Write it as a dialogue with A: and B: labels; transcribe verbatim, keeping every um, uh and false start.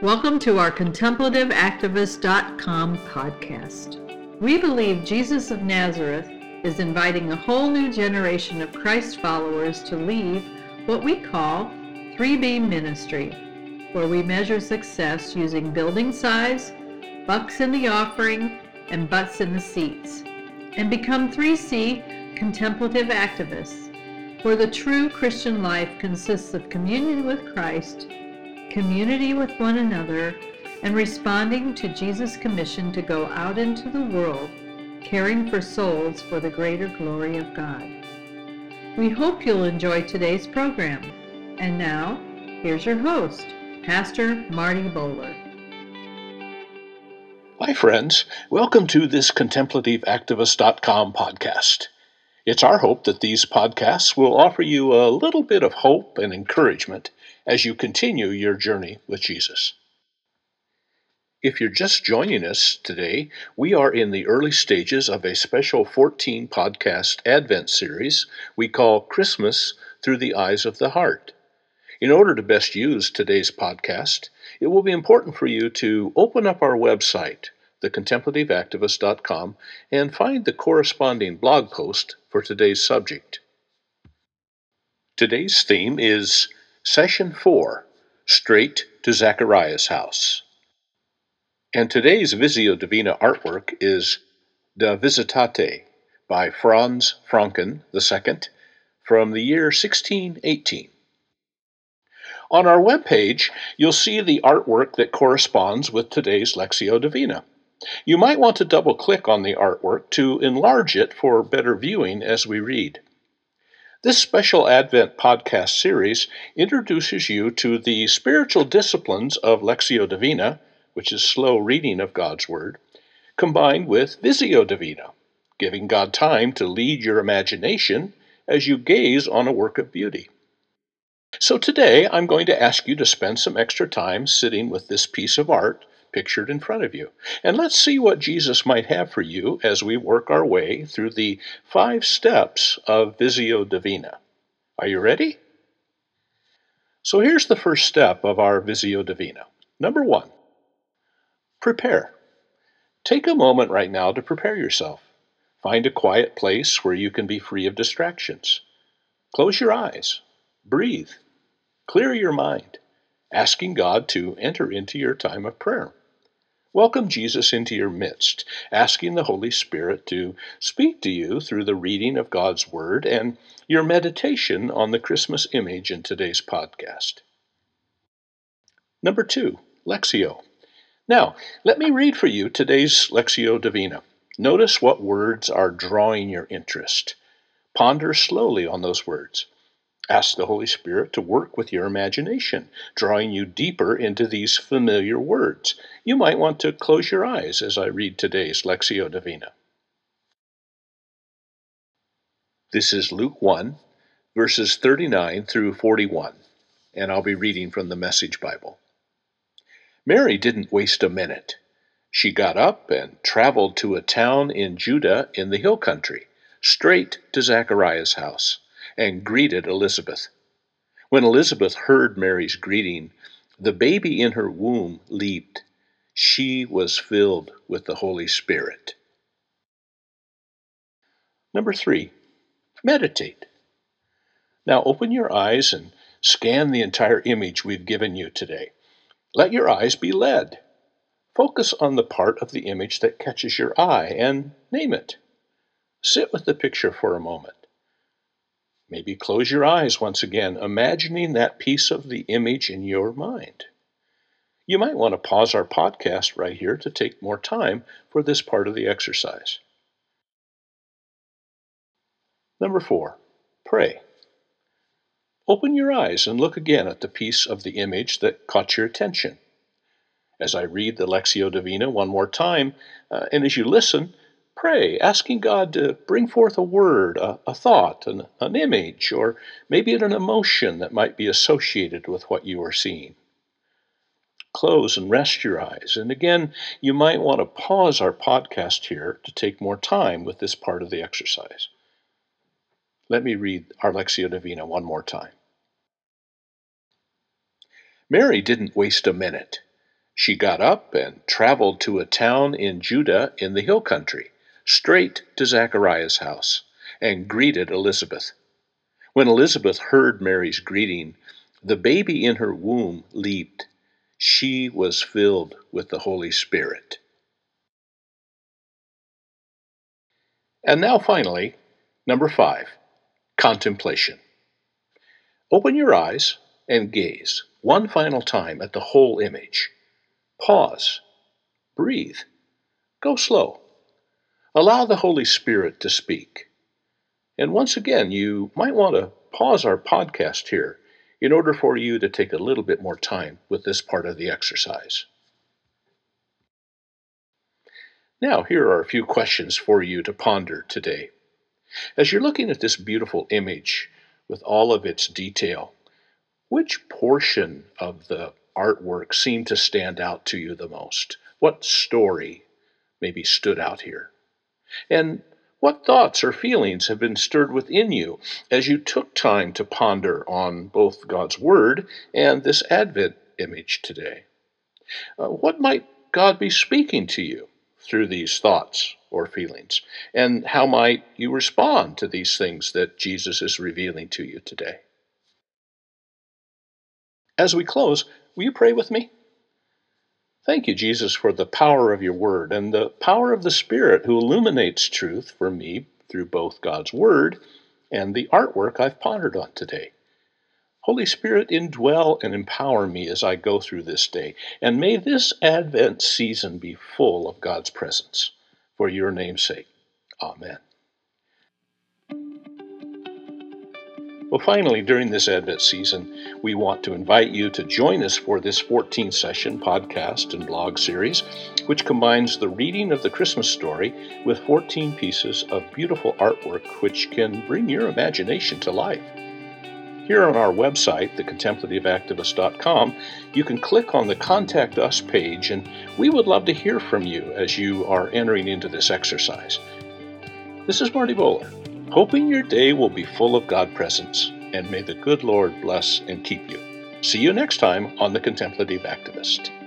A: Welcome to our contemplative activist dot com podcast. We believe Jesus of Nazareth is inviting a whole new generation of Christ followers to leave what we call three B ministry, where we measure success using building size, bucks in the offering, and butts in the seats, and become three C contemplative activists, where the true Christian life consists of communion with Christ, community with one another, and responding to Jesus' commission to go out into the world, caring for souls for the greater glory of God. We hope you'll enjoy today's program. And now, here's your host, Pastor Marty Bowler.
B: Hi friends, welcome to this contemplative activist dot com podcast. It's our hope that these podcasts will offer you a little bit of hope and encouragement as you continue your journey with Jesus. If you're just joining us today, we are in the early stages of a special fourteen podcast Advent series we call Christmas Through the Eyes of the Heart. In order to best use today's podcast, it will be important for you to open up our website, the contemplative activist dot com, and find the corresponding blog post for today's subject. Today's theme is Session four, Straight to Zachariah's House. And today's Visio Divina artwork is De Visitate by Franz Franken the Second from the year sixteen eighteen. On our webpage, you'll see the artwork that corresponds with today's Lectio Divina. You might want to double-click on the artwork to enlarge it for better viewing as we read. This special Advent podcast series introduces you to the spiritual disciplines of Lectio Divina, which is slow reading of God's Word, combined with Visio Divina, giving God time to lead your imagination as you gaze on a work of beauty. So today, I'm going to ask you to spend some extra time sitting with this piece of art pictured in front of you. And let's see what Jesus might have for you as we work our way through the five steps of Visio Divina. Are you ready? So here's the first step of our Visio Divina. Number one, prepare. Take a moment right now to prepare yourself. Find a quiet place where you can be free of distractions. Close your eyes. Breathe. Clear your mind, asking God to enter into your time of prayer. Welcome Jesus into your midst, asking the Holy Spirit to speak to you through the reading of God's Word and your meditation on the Christmas image in today's podcast. Number two, Lectio. Now, let me read for you today's Lectio Divina. Notice what words are drawing your interest. Ponder slowly on those words. Ask the Holy Spirit to work with your imagination, drawing you deeper into these familiar words. You might want to close your eyes as I read today's Lectio Divina. This is Luke one, verses thirty-nine through forty-one, and I'll be reading from the Message Bible. Mary didn't waste a minute. She got up and traveled to a town in Judah in the hill country, straight to Zachariah's house, and greeted Elizabeth. When Elizabeth heard Mary's greeting, the baby in her womb leaped. She was filled with the Holy Spirit. Number three, meditate. Now open your eyes and scan the entire image we've given you today. Let your eyes be led. Focus on the part of the image that catches your eye and name it. Sit with the picture for a moment. Maybe close your eyes once again, imagining that piece of the image in your mind. You might want to pause our podcast right here to take more time for this part of the exercise. Number four, pray. Open your eyes and look again at the piece of the image that caught your attention. As I read the Lectio Divina one more time, uh, and as you listen, pray, asking God to bring forth a word, a, a thought, an, an image, or maybe an emotion that might be associated with what you are seeing. Close and rest your eyes. And again, you might want to pause our podcast here to take more time with this part of the exercise. Let me read our Lectio Divina one more time. Mary didn't waste a minute. She got up and traveled to a town in Judah in the hill country, straight to Zacharias' house, and greeted Elizabeth. When Elizabeth heard Mary's greeting, the baby in her womb leaped. She was filled with the Holy Spirit. And now finally, number five, contemplation. Open your eyes and gaze one final time at the whole image. Pause. Breathe. Go slow. Allow the Holy Spirit to speak. And once again, you might want to pause our podcast here in order for you to take a little bit more time with this part of the exercise. Now, here are a few questions for you to ponder today. As you're looking at this beautiful image with all of its detail, which portion of the artwork seemed to stand out to you the most? What story maybe stood out here? And what thoughts or feelings have been stirred within you as you took time to ponder on both God's Word and this Advent image today? Uh, what might God be speaking to you through these thoughts or feelings? And how might you respond to these things that Jesus is revealing to you today? As we close, will you pray with me? Thank you, Jesus, for the power of your word and the power of the Spirit who illuminates truth for me through both God's word and the artwork I've pondered on today. Holy Spirit, indwell and empower me as I go through this day, and may this Advent season be full of God's presence. For your name's sake, amen. Well, finally, during this Advent season, we want to invite you to join us for this fourteen session podcast and blog series, which combines the reading of the Christmas story with fourteen pieces of beautiful artwork which can bring your imagination to life. Here on our website, the contemplative activist dot com, you can click on the Contact Us page, and we would love to hear from you as you are entering into this exercise. This is Marty Bowler, hoping your day will be full of God presence, and may the good Lord bless and keep you. See you next time on The Contemplative Activist.